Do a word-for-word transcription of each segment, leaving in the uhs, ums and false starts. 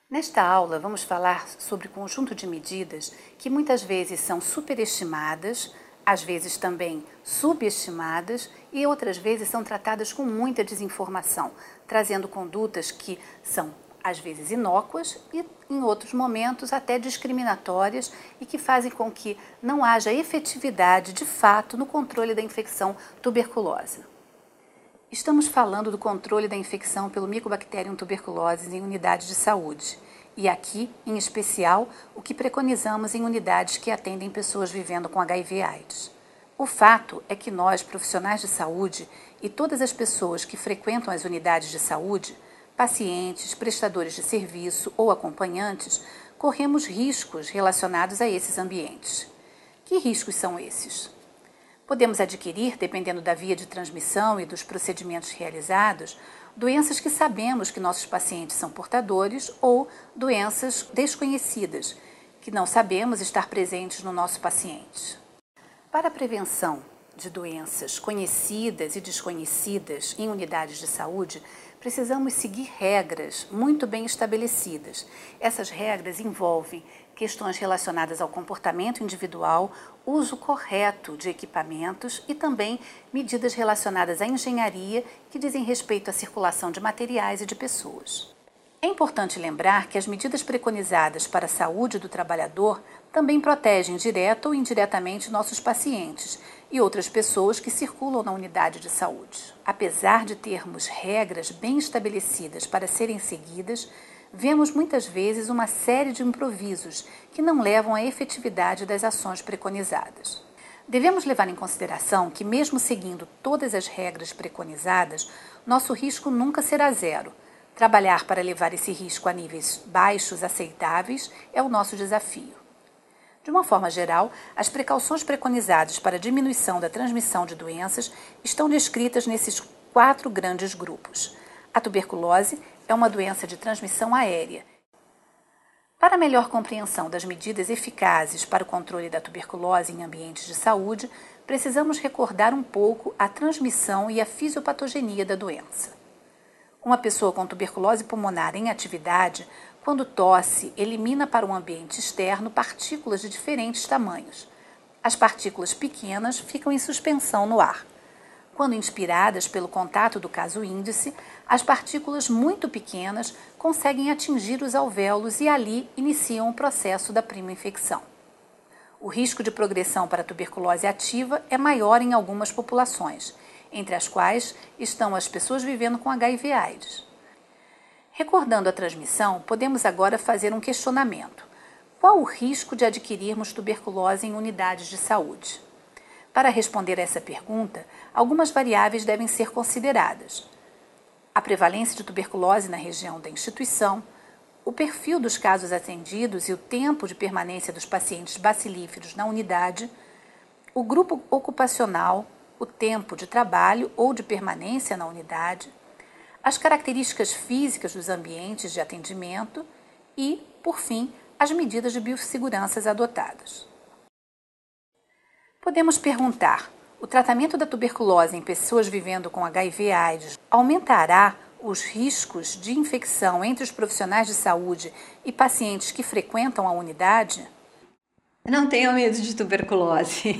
Nesta aula, vamos falar sobre o conjunto de medidas que muitas vezes são superestimadas, às vezes também subestimadas e outras vezes são tratadas com muita desinformação, trazendo condutas que são às vezes inócuas e em outros momentos até discriminatórias e que fazem com que não haja efetividade de fato no controle da infecção tuberculosa. Estamos falando do controle da infecção pelo Mycobacterium tuberculosis em unidades de saúde. E aqui, em especial, o que preconizamos em unidades que atendem pessoas vivendo com H I V AIDS. O fato é que nós, profissionais de saúde, e todas as pessoas que frequentam as unidades de saúde, pacientes, prestadores de serviço ou acompanhantes, corremos riscos relacionados a esses ambientes. Que riscos são esses? Podemos adquirir, dependendo da via de transmissão e dos procedimentos realizados, doenças que sabemos que nossos pacientes são portadores ou doenças desconhecidas, que não sabemos estar presentes no nosso paciente. Para a prevenção de doenças conhecidas e desconhecidas em unidades de saúde, precisamos seguir regras muito bem estabelecidas. Essas regras envolvem questões relacionadas ao comportamento individual, uso correto de equipamentos e também medidas relacionadas à engenharia que dizem respeito à circulação de materiais e de pessoas. É importante lembrar que as medidas preconizadas para a saúde do trabalhador também protegem direta ou indiretamente nossos pacientes e outras pessoas que circulam na unidade de saúde. Apesar de termos regras bem estabelecidas para serem seguidas, vemos muitas vezes uma série de improvisos que não levam à efetividade das ações preconizadas. Devemos levar em consideração que, mesmo seguindo todas as regras preconizadas, nosso risco nunca será zero. Trabalhar para levar esse risco a níveis baixos aceitáveis é o nosso desafio. De uma forma geral, as precauções preconizadas para a diminuição da transmissão de doenças estão descritas nesses quatro grandes grupos. A tuberculose é uma doença de transmissão aérea. Para melhor compreensão das medidas eficazes para o controle da tuberculose em ambientes de saúde, precisamos recordar um pouco a transmissão e a fisiopatogenia da doença. Uma pessoa com tuberculose pulmonar em atividade, quando tosse, elimina para o ambiente externo partículas de diferentes tamanhos. As partículas pequenas ficam em suspensão no ar. Quando inspiradas pelo contato do caso índice, as partículas muito pequenas conseguem atingir os alvéolos e ali iniciam o processo da prima infecção. O risco de progressão para a tuberculose ativa é maior em algumas populações, entre as quais estão as pessoas vivendo com H I V AIDS. Recordando a transmissão, podemos agora fazer um questionamento. Qual o risco de adquirirmos tuberculose em unidades de saúde? Para responder a essa pergunta, algumas variáveis devem ser consideradas. A prevalência de tuberculose na região da instituição, o perfil dos casos atendidos e o tempo de permanência dos pacientes bacilíferos na unidade, o grupo ocupacional, o tempo de trabalho ou de permanência na unidade, as características físicas dos ambientes de atendimento e, por fim, as medidas de biossegurança adotadas. Podemos perguntar: o tratamento da tuberculose em pessoas vivendo com H I V AIDS aumentará os riscos de infecção entre os profissionais de saúde e pacientes que frequentam a unidade? Não tenham medo de tuberculose,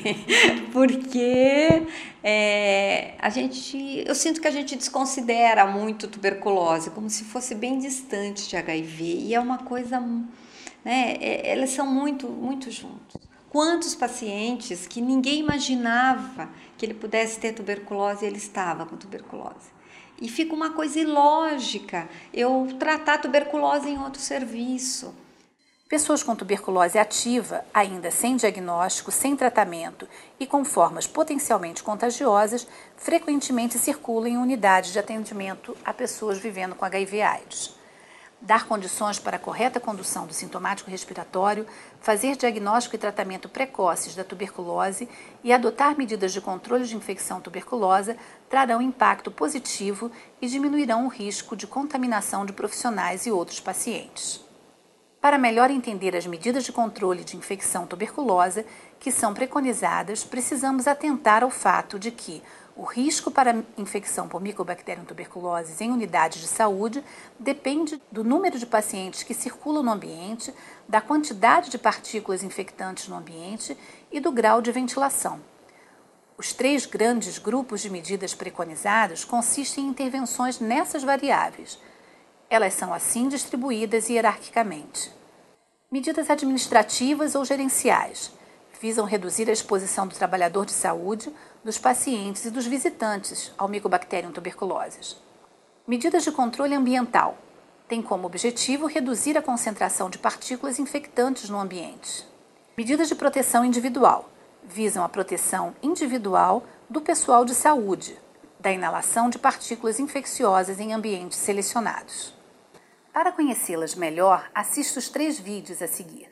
porque é, a gente, eu sinto que a gente desconsidera muito tuberculose, como se fosse bem distante de H I V, e é uma coisa, né, é, elas são muito, muito juntos. Quantos pacientes que ninguém imaginava que ele pudesse ter tuberculose e ele estava com tuberculose. E fica uma coisa ilógica eu tratar tuberculose em outro serviço. Pessoas com tuberculose ativa, ainda sem diagnóstico, sem tratamento e com formas potencialmente contagiosas, frequentemente circulam em unidades de atendimento a pessoas vivendo com H I V AIDS. Dar condições para a correta condução do sintomático respiratório, fazer diagnóstico e tratamento precoces da tuberculose e adotar medidas de controle de infecção tuberculosa trarão impacto positivo e diminuirão o risco de contaminação de profissionais e outros pacientes. Para melhor entender as medidas de controle de infecção tuberculosa que são preconizadas, precisamos atentar ao fato de que O risco para infecção por Mycobacterium tuberculosis em unidades de saúde depende do número de pacientes que circulam no ambiente, da quantidade de partículas infectantes no ambiente e do grau de ventilação. Os três grandes grupos de medidas preconizados consistem em intervenções nessas variáveis. Elas são assim distribuídas hierarquicamente. Medidas administrativas ou gerenciais visam reduzir a exposição do trabalhador de saúde, dos pacientes e dos visitantes ao Mycobacterium tuberculosis. Medidas de controle ambiental têm como objetivo reduzir a concentração de partículas infectantes no ambiente. Medidas de proteção individual visam a proteção individual do pessoal de saúde, da inalação de partículas infecciosas em ambientes selecionados. Para conhecê-las melhor, assista os três vídeos a seguir.